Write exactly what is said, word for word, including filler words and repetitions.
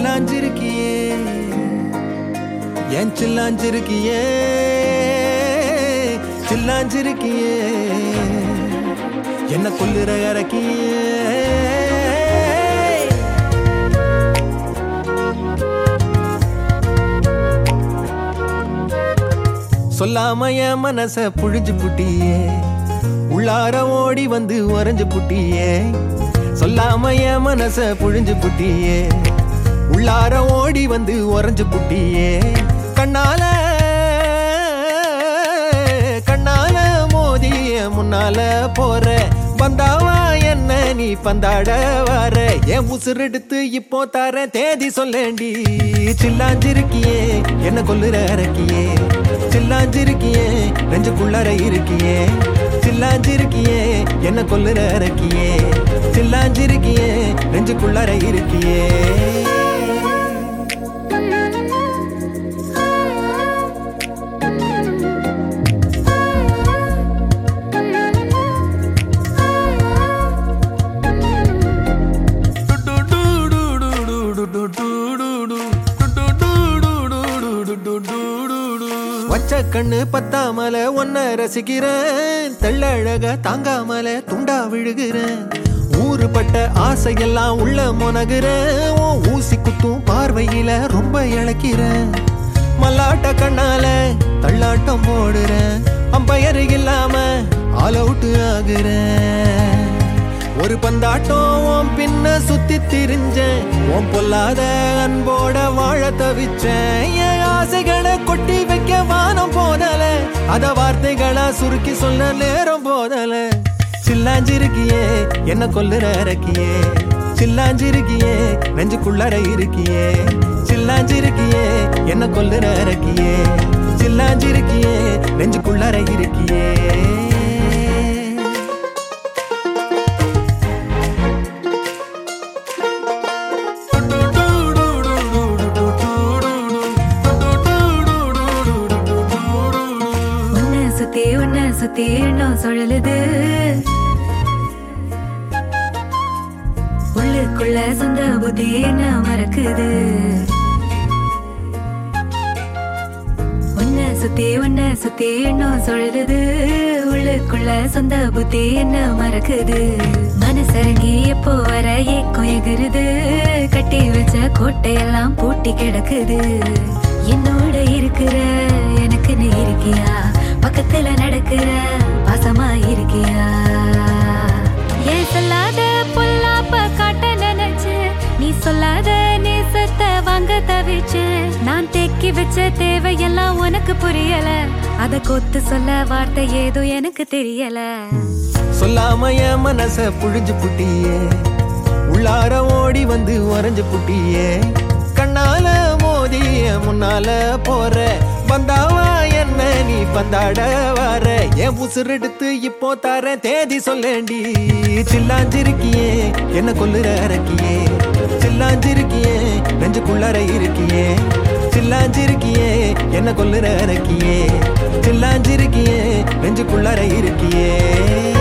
சில்லாஞ்சிருக்கியே ஏன் சில்லாஞ்சிருக்கியே சில்லாஞ்சிருக்கியே என்ன கொல்லுற இறக்கியே சொல்லாம என் மனச புழிஞ்சு புட்டியே உள்ளார ஓடி வந்து உறைஞ்சு புட்டியே சொல்லாம என் மனச புழிஞ்சு புட்டியே உள்ளார ஓடி வந்து உறைஞ்சு புட்டியே கண்ணால கண்ணால மோதிய முன்னால போற வந்தாவா என்ன நீ பந்தாட வர என் உசுரெடுத்து இப்போ தர தேதி சொல்லேண்டி சில்லாஞ்சிருக்கியே என்ன கொல்லுற இறக்கியே சில்லாஞ்சிருக்கியே நெஞ்சுக்குள்ளற இருக்கியே சில்லாஞ்சிருக்கியே என்ன கொல்லுற இறக்கியே சில்லாஞ்சிருக்கியே நெஞ்சுக்குள்ளற இருக்கியே வச்ச கண்ணு பத்தாமல ஒன்ன ரசிக்கிறேன் தெள்ளழக தாங்காமல துண்டா விழுகிறேன் ஊறுபட்ட ஆசையெல்லாம் உள்ள முனகுறேன் ஊசி குத்தும் பார்வையில ரொம்ப இழக்கிறேன் மல்லாட்ட கண்ணால தள்ளாட்டம் போடுறேன் அம்பயரு இல்லாம ஆல் அவுட் ஆகுறேன் ஒரு பந்தாட்டம் பின்ன சுத்தி திரிஞ்சேன் ஓம் பொல்லாத அன்போட வாழ தவிச்சேன் என் ஆசைகளை கொட்டி வைக்க வானம் போதல அத வார்த்தைகளா சுருக்கி சொல்ல நேரம் போதல சில்லாஞ்சிருக்கியே என்ன கொல்லுற இறக்கியே சில்லாஞ்சிருக்கியே நெஞ்சுக்குள்ளற இருக்கியே சில்லாஞ்சிருக்கியே என்ன கொல்லுற இறக்கியே சில்லாஞ்சிருக்கியே நெஞ்சுக்குள்ளற இருக்கியே சுத்தி எண்ணம் சுழலுது உள்ளுக்குள்ள சொந்த புத்தி என்ன மறக்குது உன்ன சுத்தி உன்ன சுத்தி எண்ணம் சுழலுது உள்ளுக்குள்ள சொந்த புத்தி என்ன மறக்குது மனசரங்கி எப்போ வர ஏக்கம் எகுருது கட்டி வச்ச கோட்டையெல்லாம் பூட்டி கிடக்குது என்னோட இருக்கிற எனக்கு நீ இருக்கியா பக்கத்துல நடக்கிற பாசமா இருக்கியா ஏன் சொல்லாத பொல்லாப்ப காட்ட நினைச்சு நீ சொல்லாத நேசத்தை வாங்க தவிச்சு நான் தேக்கி வச்ச தேவையெல்லாம் உனக்கு புரியல அத கொத்து சொல்ல வார்த்தை ஏதோ எனக்கு தெரியல சொல்லாம என் மனச புழிஞ்சு புட்டியே உள்ளார ஓடி வந்து உறைஞ்சு புட்டியே கண்ணால மோதிய முன்னால போற வந்தாவா என்ன நீ பந்தாட வர என் உசுரெடுத்து இப்போ தர தேதி சொல்லேண்டி சில்லாஞ்சிருக்கியே என்ன கொல்லுற இறக்கியே சில்லாஞ்சிருக்கியே நெஞ்சுக்குள்ளற இருக்கியே சில்லாஞ்சிருக்கியே என்ன கொல்லுற இறக்கியே சில்லாஞ்சிருக்கியே நெஞ்சுக்குள்ளற இருக்கியே